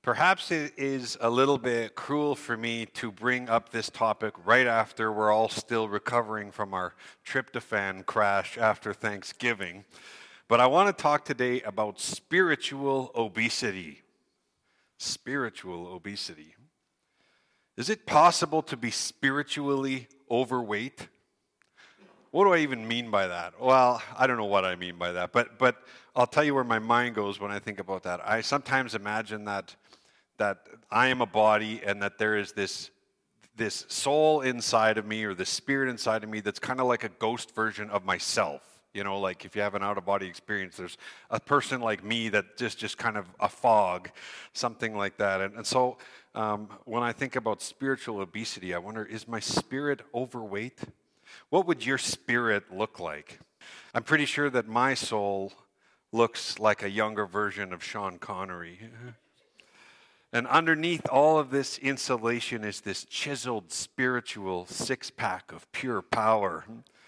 Perhaps it is a little bit cruel for me to bring up this topic right after we're all still recovering from our tryptophan crash after Thanksgiving. But I want to talk today about spiritual obesity. Spiritual obesity. Is it possible to be spiritually overweight? What do I even mean by that? Well, I don't know what I mean by that, but I'll tell you where my mind goes when I think about that. I sometimes imagine that I am a body and that there is this soul inside of me or the spirit inside of me that's kind of like a ghost version of myself. You know, like if you have an out-of-body experience, there's a person like me that just kind of a fog, something like that. And so when I think about spiritual obesity, I wonder, is my spirit overweight? What would your spirit look like? I'm pretty sure that my soul looks like a younger version of Sean Connery. And underneath all of this insulation is this chiseled spiritual six-pack of pure power.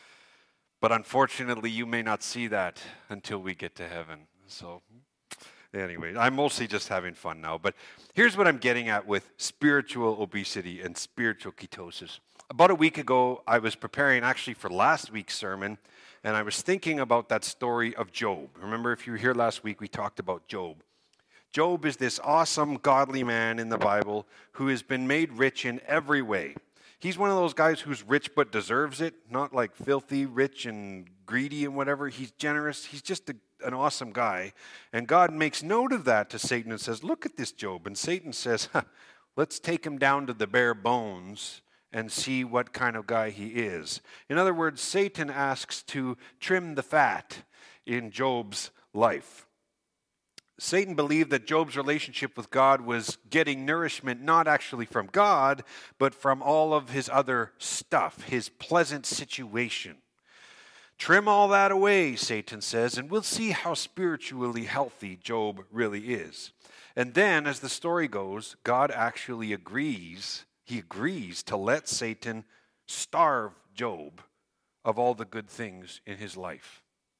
But unfortunately, you may not see that until we get to heaven. So anyway, I'm mostly just having fun now. But here's what I'm getting at with spiritual obesity and spiritual ketosis. About a week ago, I was preparing actually for last week's sermon, and I was thinking about that story of Job. Remember, if you were here last week, we talked about Job. Job is this awesome, godly man in the Bible who has been made rich in every way. He's one of those guys who's rich but deserves it, not like filthy, rich, and greedy and whatever. He's generous. He's just an awesome guy. And God makes note of that to Satan and says, look at this Job. And Satan says, let's take him down to the bare bones and see what kind of guy he is. In other words, Satan asks to trim the fat in Job's life. Satan believed that Job's relationship with God was getting nourishment not actually from God, but from all of his other stuff, his pleasant situation. Trim all that away, Satan says, and we'll see how spiritually healthy Job really is. And then, as the story goes, God actually agrees. He agrees to let Satan starve Job of all the good things in his life.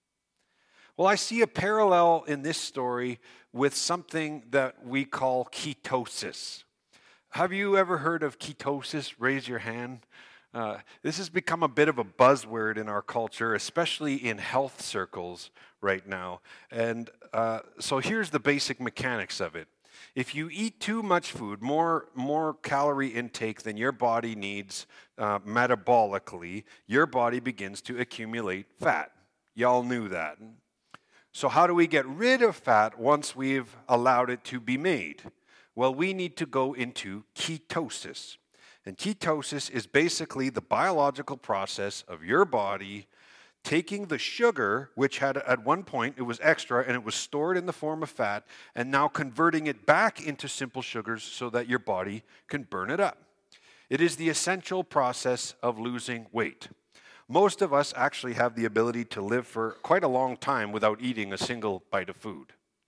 Well, I see a parallel in this story with something that we call ketosis. Have you ever heard of ketosis? Raise your hand. This has become a bit of a buzzword in our culture, especially in health circles right now. And so here's the basic mechanics of it. If you eat too much food, more calorie intake than your body needs metabolically, your body begins to accumulate fat. Y'all knew that. So how do we get rid of fat once we've allowed it to be made? Well, we need to go into ketosis. And ketosis is basically the biological process of your body taking the sugar, which had at one point it was extra and it was stored in the form of fat, and now converting it back into simple sugars so that your body can burn it up. It is the essential process of losing weight. Most of us actually have the ability to live for quite a long time without eating a single bite of food.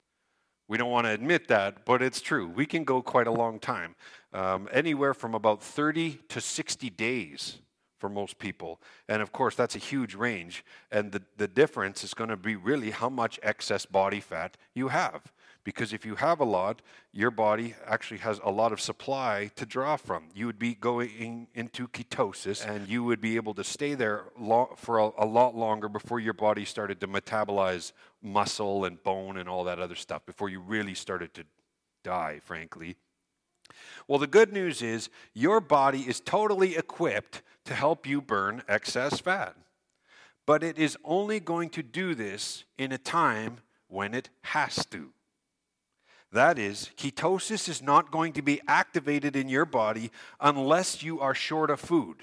We don't want to admit that, but it's true. We can go quite a long time, anywhere from about 30 to 60 days for most people. And of course, that's a huge range. And the difference is going to be really how much excess body fat you have. Because if you have a lot, your body actually has a lot of supply to draw from. You would be going into ketosis, and you would be able to stay there for a lot longer before your body started to metabolize muscle and bone and all that other stuff, before you really started to die, frankly. Well, the good news is your body is totally equipped to help you burn excess fat. But it is only going to do this in a time when it has to. That is, ketosis is not going to be activated in your body unless you are short of food.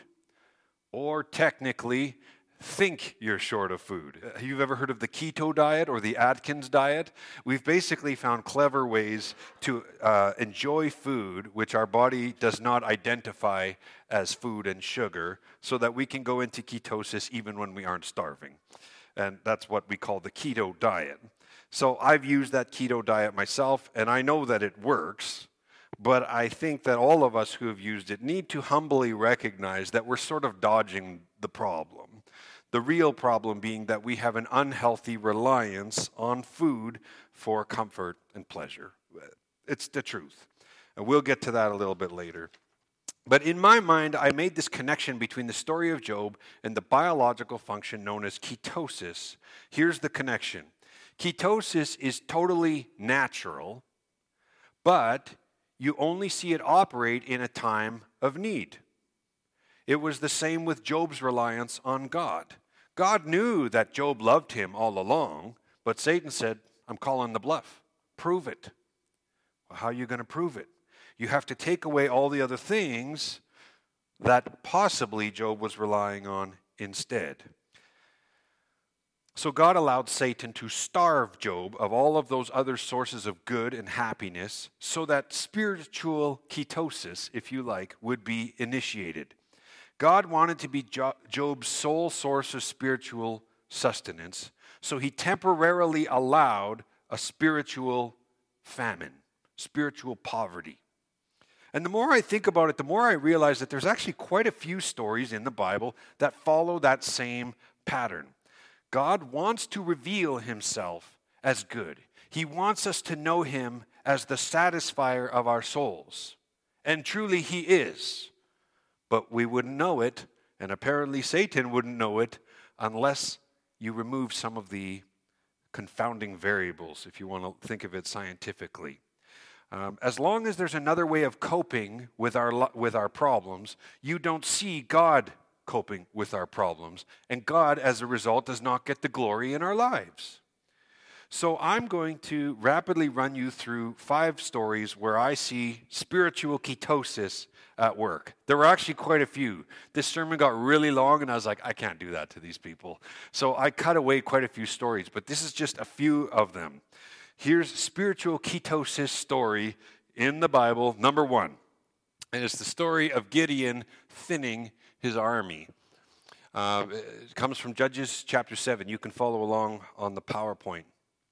Or technically, think you're short of food. Have you ever heard of the keto diet or the Atkins diet? We've basically found clever ways to enjoy food which our body does not identify as food and sugar so that we can go into ketosis even when we aren't starving. And that's what we call the keto diet. So I've used that keto diet myself, and I know that it works, but I think that all of us who have used it need to humbly recognize that we're sort of dodging the problem. The real problem being that we have an unhealthy reliance on food for comfort and pleasure. It's the truth. And we'll get to that a little bit later. But in my mind, I made this connection between the story of Job and the biological function known as ketosis. Here's the connection. Ketosis is totally natural, but you only see it operate in a time of need. It was the same with Job's reliance on God. God knew that Job loved him all along, but Satan said, I'm calling the bluff. Prove it. Well, how are you going to prove it? You have to take away all the other things that possibly Job was relying on instead. So God allowed Satan to starve Job of all of those other sources of good and happiness so that spiritual ketosis, if you like, would be initiated. God wanted to be Job's sole source of spiritual sustenance, so he temporarily allowed a spiritual famine, spiritual poverty. And the more I think about it, the more I realize that there's actually quite a few stories in the Bible that follow that same pattern. God wants to reveal himself as good. He wants us to know him as the satisfier of our souls. And truly he is. But we wouldn't know it, and apparently Satan wouldn't know it, unless you remove some of the confounding variables, if you want to think of it scientifically. As long as there's another way of coping with our problems, you don't see God coping with our problems, and God, as a result, does not get the glory in our lives. So I'm going to rapidly run you through 5 stories where I see spiritual ketosis at work. There were actually quite a few. This sermon got really long, and I was like, I can't do that to these people. So I cut away quite a few stories, but this is just a few of them. Here's spiritual ketosis story in the Bible, number 1. And it's the story of Gideon thinning his army. It comes from Judges chapter 7. You can follow along on the PowerPoint.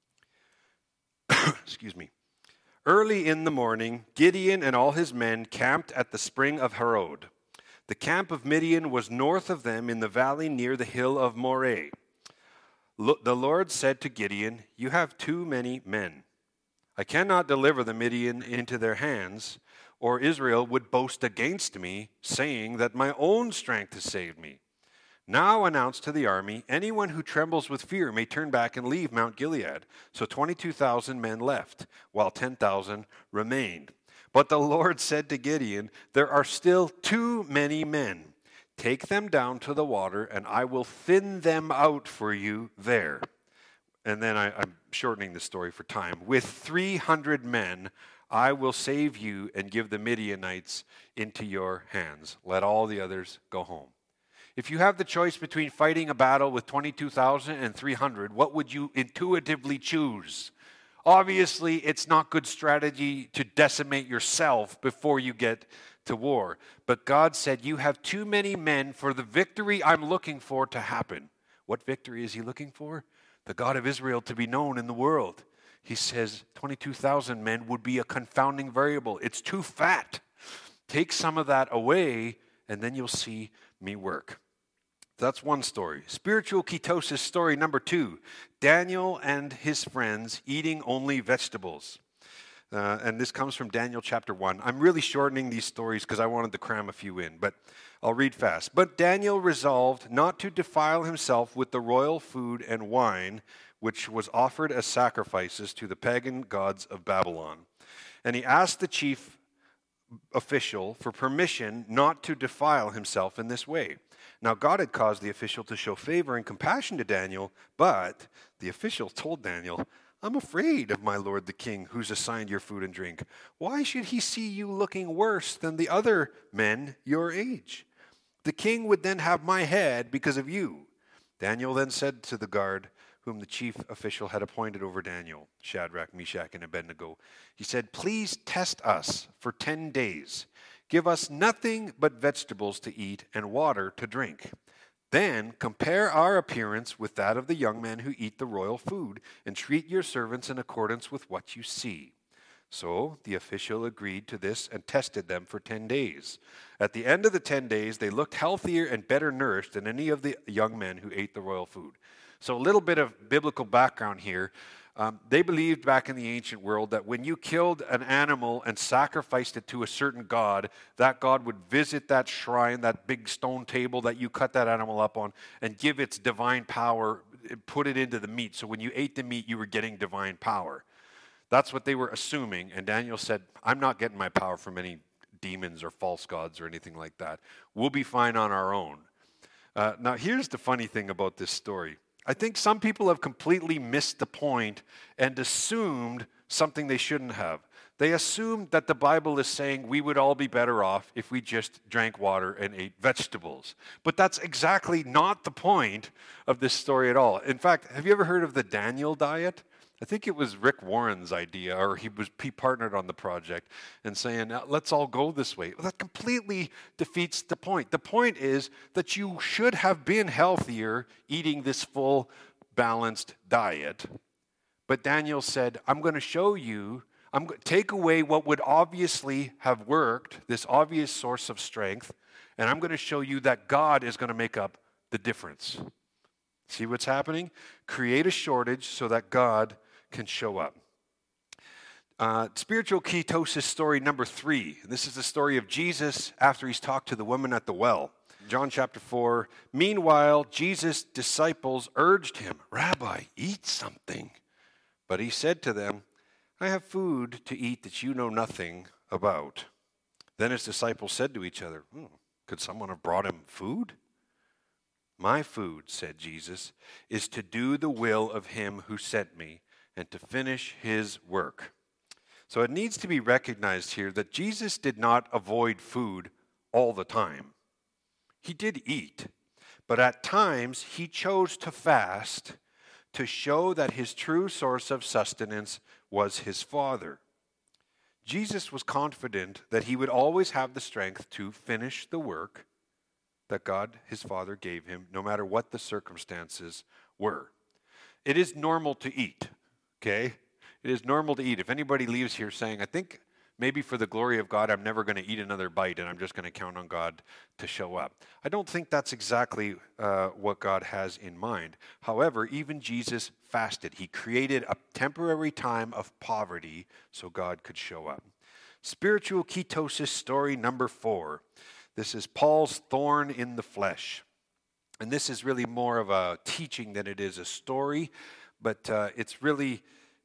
Excuse me. Early in the morning, Gideon and all his men camped at the spring of Harod. The camp of Midian was north of them in the valley near the hill of Moreh. The Lord said to Gideon, "You have too many men. I cannot deliver the Midian into their hands, or Israel would boast against me, saying that my own strength has saved me. Now announce to the army, anyone who trembles with fear may turn back and leave Mount Gilead." So 22,000 men left, while 10,000 remained. But the Lord said to Gideon, "There are still too many men. Take them down to the water, and I will thin them out for you there." And then I'm shortening the story for time. "With 300 men, I will save you and give the Midianites into your hands. Let all the others go home." If you have the choice between fighting a battle with 22,000 and 300, what would you intuitively choose? Obviously, it's not good strategy to decimate yourself before you get to war. But God said, you have too many men for the victory I'm looking for to happen. What victory is he looking for? The God of Israel to be known in the world. He says 22,000 men would be a confounding variable. It's too fat. Take some of that away, and then you'll see me work. That's one story. Spiritual ketosis story number 2. Daniel and his friends eating only vegetables. And this comes from Daniel chapter 1. I'm really shortening these stories because I wanted to cram a few in, but I'll read fast. "But Daniel resolved not to defile himself with the royal food and wine, which was offered as sacrifices to the pagan gods of Babylon. And he asked the chief official for permission not to defile himself in this way. Now God had caused the official to show favor and compassion to Daniel, but the official told Daniel, 'I'm afraid of my lord the king, who's assigned your food and drink. Why should he see you looking worse than the other men your age? The king would then have my head because of you.' Daniel then said to the guard, whom the chief official had appointed over Daniel, Shadrach, Meshach, and Abednego, he said, 'Please test us for 10 days. Give us nothing but vegetables to eat and water to drink. Then compare our appearance with that of the young men who eat the royal food, and treat your servants in accordance with what you see.' So the official agreed to this and tested them for 10 days. At the end of the 10 days, they looked healthier and better nourished than any of the young men who ate the royal food." So a little bit of biblical background here. They believed back in the ancient world that when you killed an animal and sacrificed it to a certain god, that god would visit that shrine, that big stone table that you cut that animal up on, and give its divine power, put it into the meat. So when you ate the meat, you were getting divine power. That's what they were assuming. And Daniel said, I'm not getting my power from any demons or false gods or anything like that. We'll be fine on our own. Now, here's the funny thing about this story. I think some people have completely missed the point and assumed something they shouldn't have. They assumed that the Bible is saying we would all be better off if we just drank water and ate vegetables. But that's exactly not the point of this story at all. In fact, have you ever heard of the Daniel diet? I think it was Rick Warren's idea, or he partnered on the project and saying, let's all go this way. Well, that completely defeats the point. The point is that you should have been healthier eating this full, balanced diet. But Daniel said, I'm going to show you, take away what would obviously have worked, this obvious source of strength, and I'm going to show you that God is going to make up the difference. See what's happening? Create a shortage so that God can show up. Spiritual ketosis story number 3. This is the story of Jesus after he's talked to the woman at the well. John chapter 4. Meanwhile, Jesus' disciples urged him, Rabbi, eat something. But he said to them, I have food to eat that you know nothing about. Then his disciples said to each other, could someone have brought him food? My food, said Jesus, is to do the will of him who sent me and to finish his work. So it needs to be recognized here that Jesus did not avoid food all the time. He did eat, but at times he chose to fast to show that his true source of sustenance was his Father. Jesus was confident that he would always have the strength to finish the work that God, his Father, gave him, no matter what the circumstances were. It is normal to eat. Okay? It is normal to eat. If anybody leaves here saying, I think maybe for the glory of God, I'm never going to eat another bite and I'm just going to count on God to show up. I don't think that's exactly what God has in mind. However, even Jesus fasted. He created a temporary time of poverty so God could show up. Spiritual ketosis story number 4. This is Paul's thorn in the flesh. And this is really more of a teaching than it is a story. But it really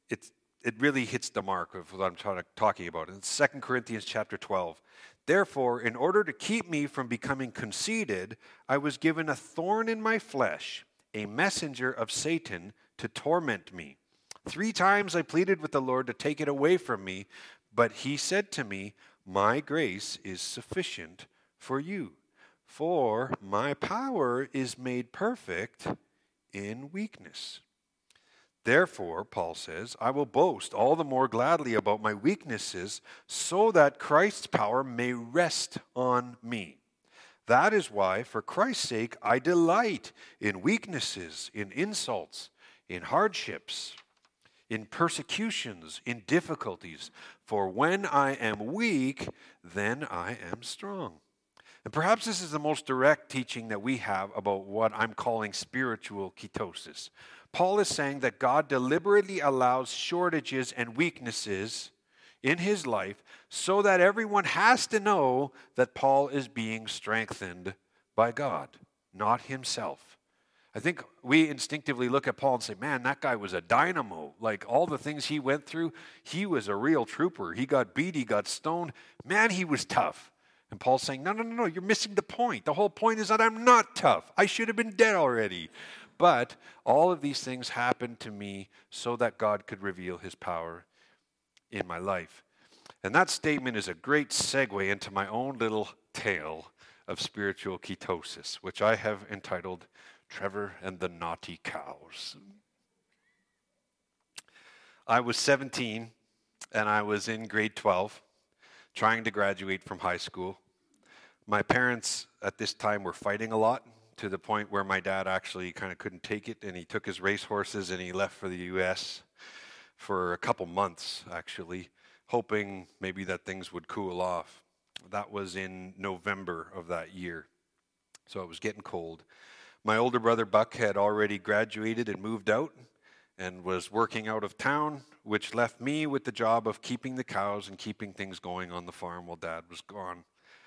hits the mark of what I'm talking about. In 2 Corinthians chapter 12, therefore, in order to keep me from becoming conceited, I was given a thorn in my flesh, a messenger of Satan to torment me. 3 times I pleaded with the Lord to take it away from me, but he said to me, my grace is sufficient for you, for my power is made perfect in weakness. Therefore, Paul says, I will boast all the more gladly about my weaknesses so that Christ's power may rest on me. That is why, for Christ's sake, I delight in weaknesses, in insults, in hardships, in persecutions, in difficulties. For when I am weak, then I am strong. And perhaps this is the most direct teaching that we have about what I'm calling spiritual ketosis. Paul is saying that God deliberately allows shortages and weaknesses in his life so that everyone has to know that Paul is being strengthened by God, not himself. I think we instinctively look at Paul and say, man, that guy was a dynamo. Like all the things he went through, he was a real trooper. He got beat, he got stoned. Man, he was tough. And Paul's saying, no, you're missing the point. The whole point is that I'm not tough. I should have been dead already. But all of these things happened to me so that God could reveal his power in my life. And that statement is a great segue into my own little tale of spiritual ketosis, which I have entitled Trevor and the Naughty Cows. I was 17 and I was in grade 12, trying to graduate from high school. My parents at this time were fighting a lot, to the point where my dad actually kind of couldn't take it, and he took his racehorses and he left for the U.S. for a couple months, actually, hoping maybe that things would cool off. That was in November of that year, so it was getting cold. My older brother, Buck, had already graduated and moved out, and was working out of town, which left me with the job of keeping the cows and keeping things going on the farm while Dad was gone.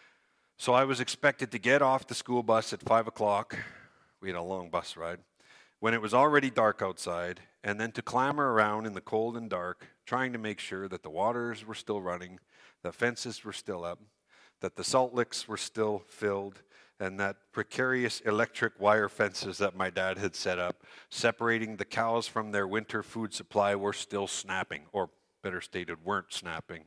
So I was expected to get off the school bus at 5 o'clock. We had a long bus ride. When it was already dark outside, and then to clamber around in the cold and dark, trying to make sure that the waters were still running, the fences were still up, that the salt licks were still filled, and that precarious electric wire fences that my dad had set up, separating the cows from their winter food supply, were still snapping, or better stated, weren't snapping.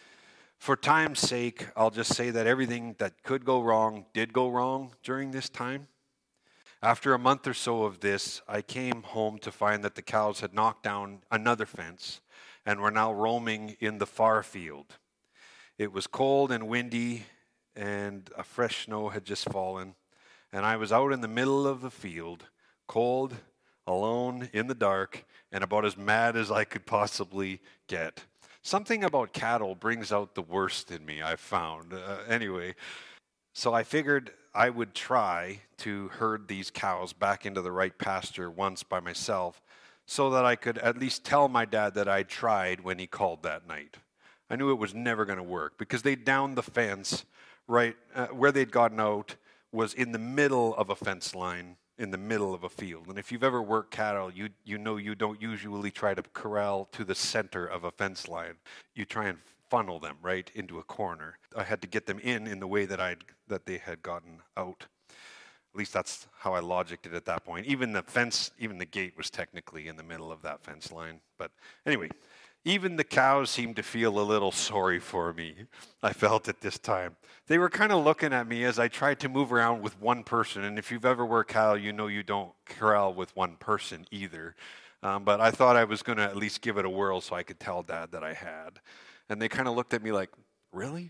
For time's sake, I'll just say that everything that could go wrong did go wrong during this time. After a month or so of this, I came home to find that the cows had knocked down another fence and were now roaming in the far field. It was cold and windy, and a fresh snow had just fallen, and I was out in the middle of the field, cold, alone, in the dark, and about as mad as I could possibly get. Something about cattle brings out the worst in me, I've found. Anyway, so I figured I would try to herd these cows back into the right pasture once by myself so that I could at least tell my dad that I tried when he called that night. I knew it was never going to work because they'd downed the fence right where they'd gotten out was in the middle of a fence line, in the middle of a field. And if you've ever worked cattle, you know you don't usually try to corral to the center of a fence line. You try and funnel them right into a corner. I had to get them in the way that they had gotten out. At least that's how I logicked it at that point. Even the gate was technically in the middle of that fence line. But anyway, even the cows seemed to feel a little sorry for me, I felt at this time. They were kind of looking at me as I tried to move around with one person. And if you've ever worked cattle, you know you don't corral with one person either. But I thought I was going to at least give it a whirl so I could tell Dad that I had. And they kind of looked at me like, really?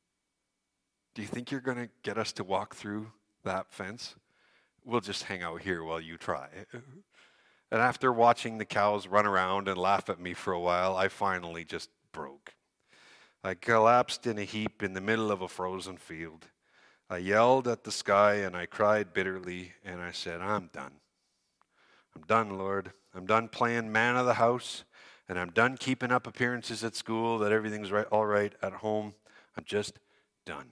Do you think you're going to get us to walk through that fence? We'll just hang out here while you try. And after watching the cows run around and laugh at me for a while, I finally just broke. I collapsed in a heap in the middle of a frozen field. I yelled at the sky and I cried bitterly and I said, I'm done. I'm done, Lord. I'm done playing man of the house, and I'm done keeping up appearances at school that everything's all right at home. I'm just done.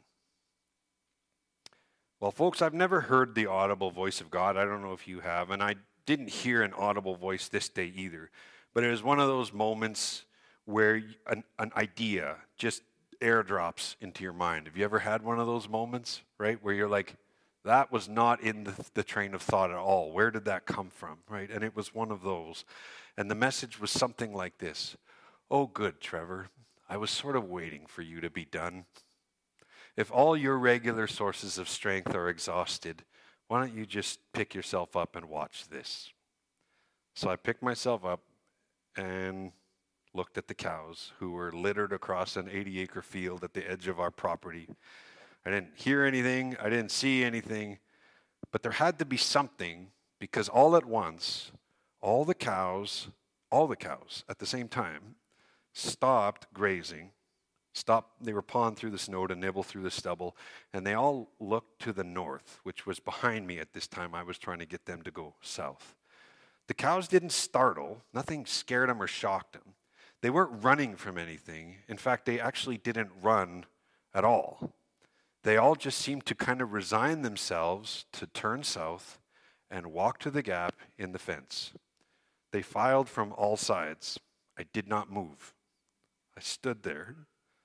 Well, folks, I've never heard the audible voice of God. I don't know if you have, and I didn't hear an audible voice this day either. But it was one of those moments where an idea just airdrops into your mind. Have you ever had one of those moments, right, where you're like, that was not in the train of thought at all. Where did that come from, right? And it was one of those. And the message was something like this. Oh, good, Trevor. I was sort of waiting for you to be done. If all your regular sources of strength are exhausted, why don't you just pick yourself up and watch this? So I picked myself up and looked at the cows who were littered across an 80-acre field at the edge of our property. I didn't hear anything. I didn't see anything. But there had to be something, because all at once, all the cows at the same time stopped grazing. They were pawing through the snow to nibble through the stubble, and they all looked to the north, which was behind me at this time. I was trying to get them to go south. The cows didn't startle. Nothing scared them or shocked them. They weren't running from anything. In fact, they actually didn't run at all. They all just seemed to kind of resign themselves to turn south and walk to the gap in the fence. They filed from all sides. I did not move. I stood there.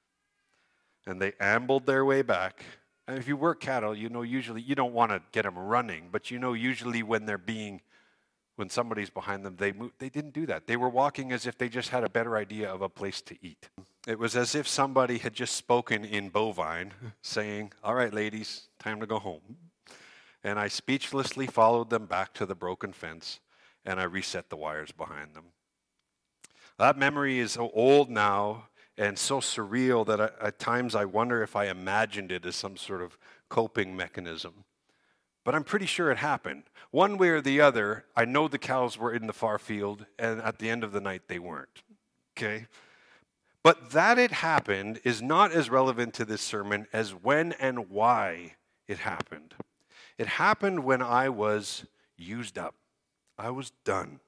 And they ambled their way back. And if you work cattle, you know usually you don't want to get them running, but you know usually when somebody's behind them, they move. They didn't do that. They were walking as if they just had a better idea of a place to eat. It was as if somebody had just spoken in bovine, saying, all right, ladies, time to go home. And I speechlessly followed them back to the broken fence, and I reset the wires behind them. That memory is so old now and so surreal that at times I wonder if I imagined it as some sort of coping mechanism. But I'm pretty sure it happened. One way or the other, I know the cows were in the far field, and at the end of the night, they weren't. Okay? But that it happened is not as relevant to this sermon as when and why it happened. It happened when I was used up. I was done.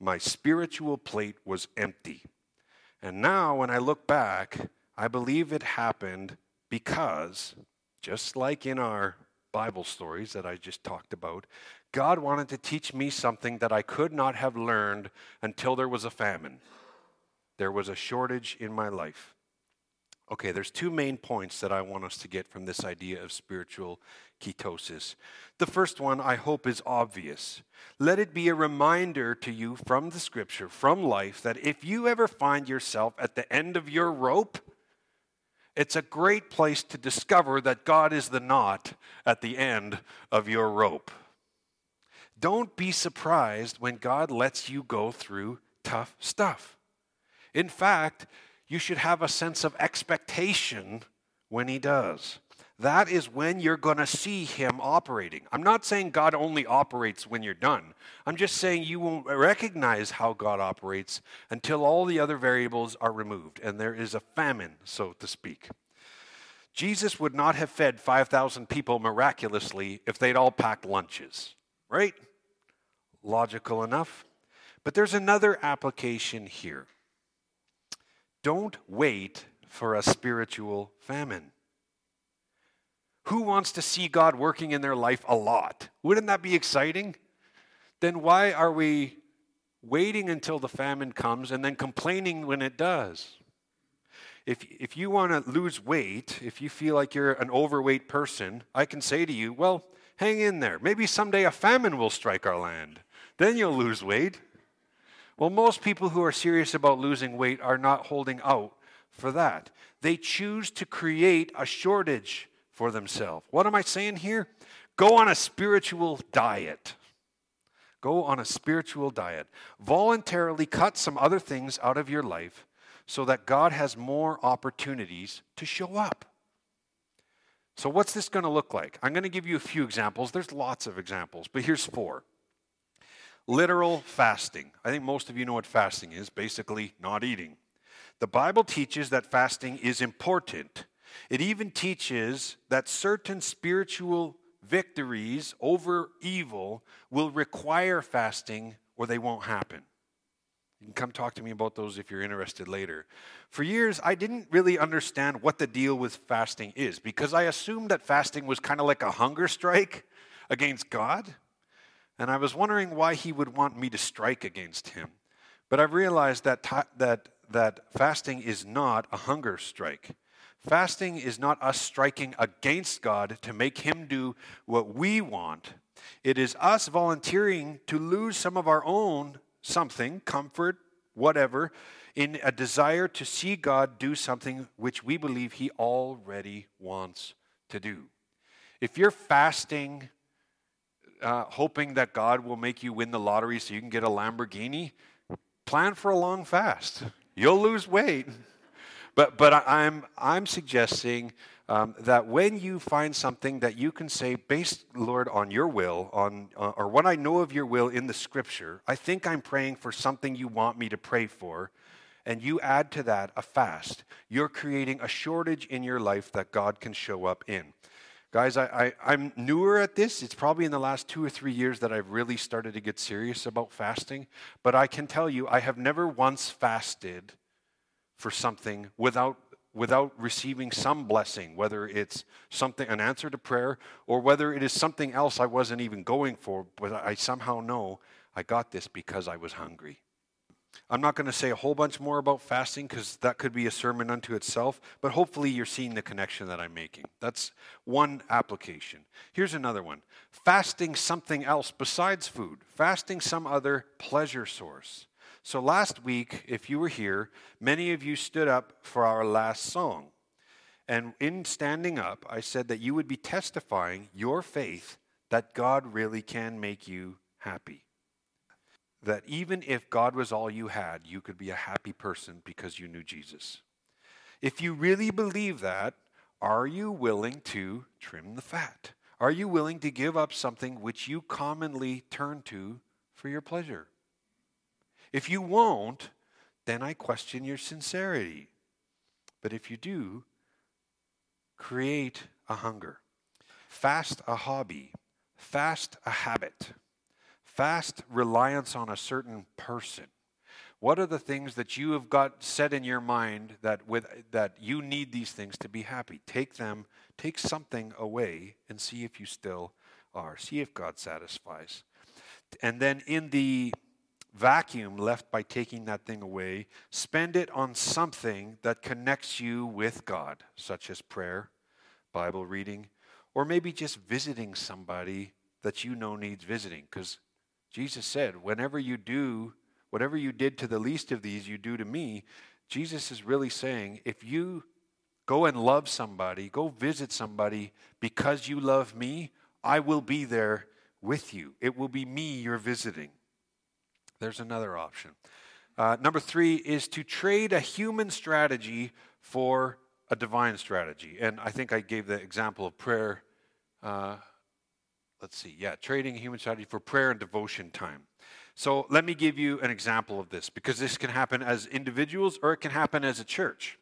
my spiritual plate was empty. And now when I look back, I believe it happened because, just like in our Bible stories that I just talked about, God wanted to teach me something that I could not have learned until there was a famine. There was a shortage in my life. Okay, there's two main points that I want us to get from this idea of spiritual ketosis. The first one, I hope, is obvious. Let it be a reminder to you from the scripture, from life, that if you ever find yourself at the end of your rope, it's a great place to discover that God is the knot at the end of your rope. Don't be surprised when God lets you go through tough stuff. In fact, you should have a sense of expectation when he does. That is when you're going to see him operating. I'm not saying God only operates when you're done. I'm just saying you won't recognize how God operates until all the other variables are removed and there is a famine, so to speak. Jesus would not have fed 5,000 people miraculously if they'd all packed lunches, right? Logical enough. But there's another application here. Don't wait for a spiritual famine. Who wants to see God working in their life a lot? Wouldn't that be exciting? Then why are we waiting until the famine comes and then complaining when it does? If you want to lose weight, if you feel like you're an overweight person, I can say to you, well, hang in there. Maybe someday a famine will strike our land. Then you'll lose weight. Well, most people who are serious about losing weight are not holding out for that. They choose to create a shortage for themselves. What am I saying here? Go on a spiritual diet. Go on a spiritual diet. Voluntarily cut some other things out of your life so that God has more opportunities to show up. So what's this going to look like? I'm going to give you a few examples. There's lots of examples, but here's 4. Literal fasting. I think most of you know what fasting is, basically not eating. The Bible teaches that fasting is important. It even teaches that certain spiritual victories over evil will require fasting or they won't happen. You can come talk to me about those if you're interested later. For years, I didn't really understand what the deal with fasting is because I assumed that fasting was kind of like a hunger strike against God. And I was wondering why he would want me to strike against him. But I've realized that fasting is not a hunger strike. Fasting is not us striking against God to make him do what we want. It is us volunteering to lose some of our own something, comfort, whatever, in a desire to see God do something which we believe he already wants to do. If you're fasting, hoping that God will make you win the lottery so you can get a Lamborghini, plan for a long fast. You'll lose weight. But I'm suggesting that when you find something that you can say, based, Lord, on your will, or what I know of your will in the scripture, I think I'm praying for something you want me to pray for, and you add to that a fast, you're creating a shortage in your life that God can show up in. Guys, I'm newer at this. It's probably in the last 2 or 3 years that I've really started to get serious about fasting. But I can tell you, I have never once fasted for something without receiving some blessing, whether it's something, an answer to prayer, or whether it is something else I wasn't even going for, but I somehow know I got this because I was hungry. I'm not going to say a whole bunch more about fasting because that could be a sermon unto itself, but hopefully you're seeing the connection that I'm making. That's one application. Here's another one. Fasting something else besides food. Fasting some other pleasure source. So last week, if you were here, many of you stood up for our last song. And in standing up, I said that you would be testifying your faith that God really can make you happy. That even if God was all you had, you could be a happy person because you knew Jesus. If you really believe that, are you willing to trim the fat? Are you willing to give up something which you commonly turn to for your pleasure? If you won't, then I question your sincerity. But if you do, create a hunger. Fast a hobby. Fast a habit. vast reliance on a certain person? What are the things that you have got set in your mind that you need these things to be happy? Take something away and see if you still are. See if God satisfies. And then in the vacuum left by taking that thing away, spend it on something that connects you with God, such as prayer, Bible reading, or maybe just visiting somebody that you know needs visiting. Because Jesus said, whatever you did to the least of these, you do to me. Jesus is really saying, if you go and love somebody, go visit somebody because you love me, I will be there with you. It will be me you're visiting. There's another option. Number 3 is to trade a human strategy for a divine strategy. And I think I gave the example of prayer. Trading a human strategy for prayer and devotion time. So let me give you an example of this, because this can happen as individuals or it can happen as a church.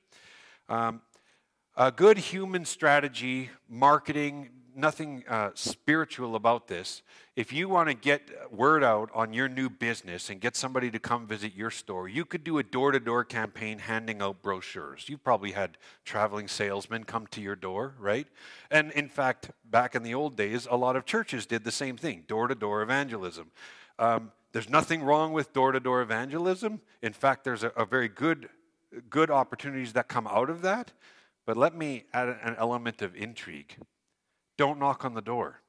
A good human strategy, marketing, nothing spiritual about this. If you want to get word out on your new business and get somebody to come visit your store, you could do a door-to-door campaign handing out brochures. You've probably had traveling salesmen come to your door, right? And in fact, back in the old days, a lot of churches did the same thing, door-to-door evangelism. There's nothing wrong with door-to-door evangelism. In fact, there's a very good opportunities that come out of that. But let me add an element of intrigue. Don't knock on the door.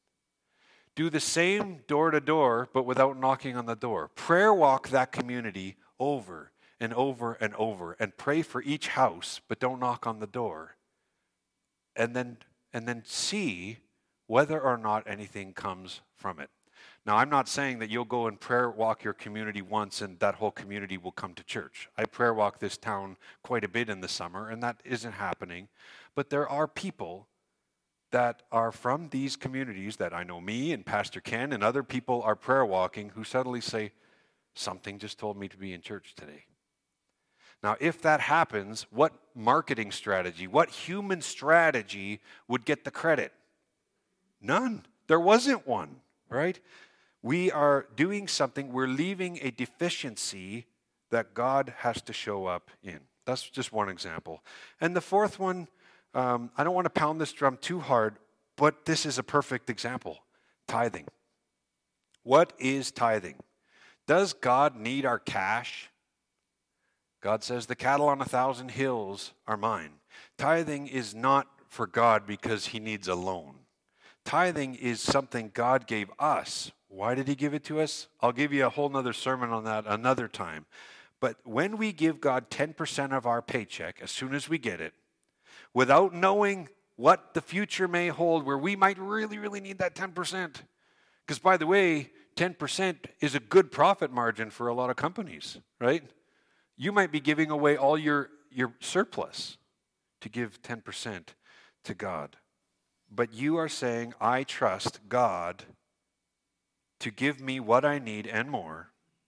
Do the same door-to-door, but without knocking on the door. Prayer walk that community over and over and over, and pray for each house, but don't knock on the door. And then see whether or not anything comes from it. Now, I'm not saying that you'll go and prayer walk your community once and that whole community will come to church. I prayer walk this town quite a bit in the summer, and that isn't happening. But there are people that are from these communities that I know me and Pastor Ken and other people are prayer walking who suddenly say, something just told me to be in church today. Now, if that happens, what marketing strategy, what human strategy would get the credit? None. There wasn't one, right? We are doing something, we're leaving a deficiency that God has to show up in. That's just one example. And the fourth one, I don't want to pound this drum too hard, but this is a perfect example. Tithing. What is tithing? Does God need our cash? God says, the cattle on 1,000 hills are mine. Tithing is not for God because he needs a loan. Tithing is something God gave us. Why did he give it to us? I'll give you a whole nother sermon on that another time. But when we give God 10% of our paycheck, as soon as we get it, without knowing what the future may hold, where we might really, really need that 10%. Because by the way, 10% is a good profit margin for a lot of companies, right? You might be giving away all your surplus to give 10% to God. But you are saying, I trust God to give me what I need and more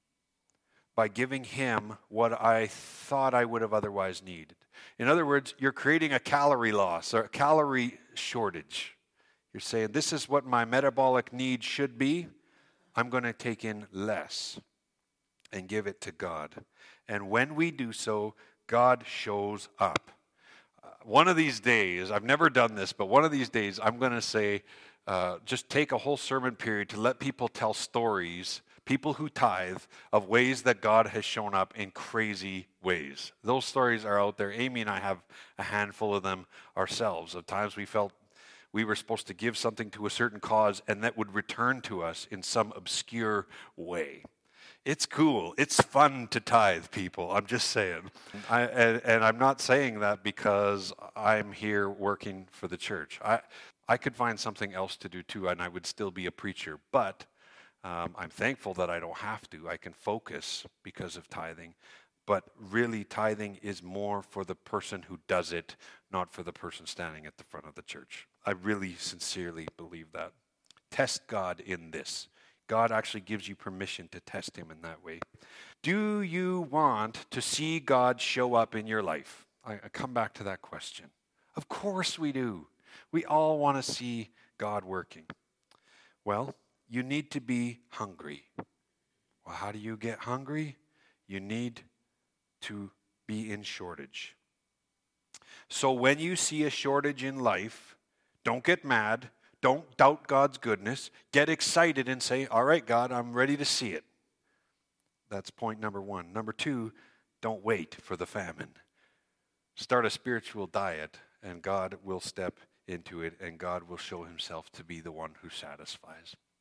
by giving him what I thought I would have otherwise needed. In other words, you're creating a calorie loss or a calorie shortage. You're saying, this is what my metabolic need should be. I'm going to take in less and give it to God. And when we do so, God shows up. One of these days, I've never done this, but one of these days I'm going to say, just take a whole sermon period to let people tell stories, people who tithe, of ways that God has shown up in crazy ways. Those stories are out there. Amy and I have a handful of them ourselves, of times we felt we were supposed to give something to a certain cause and that would return to us in some obscure way. It's cool. It's fun to tithe, people. I'm just saying. And I'm not saying that because I'm here working for the church. I could find something else to do too, and I would still be a preacher. But I'm thankful that I don't have to. I can focus because of tithing. But really, tithing is more for the person who does it, not for the person standing at the front of the church. I really sincerely believe that. Test God in this. God actually gives you permission to test him in that way. Do you want to see God show up in your life? I come back to that question. Of course we do. We all want to see God working. Well, you need to be hungry. Well, how do you get hungry? You need to be in shortage. So when you see a shortage in life, don't get mad. Don't doubt God's goodness. Get excited and say, all right, God, I'm ready to see it. That's point number one. Number two, don't wait for the famine. Start a spiritual diet, and God will step into it, and God will show himself to be the one who satisfies.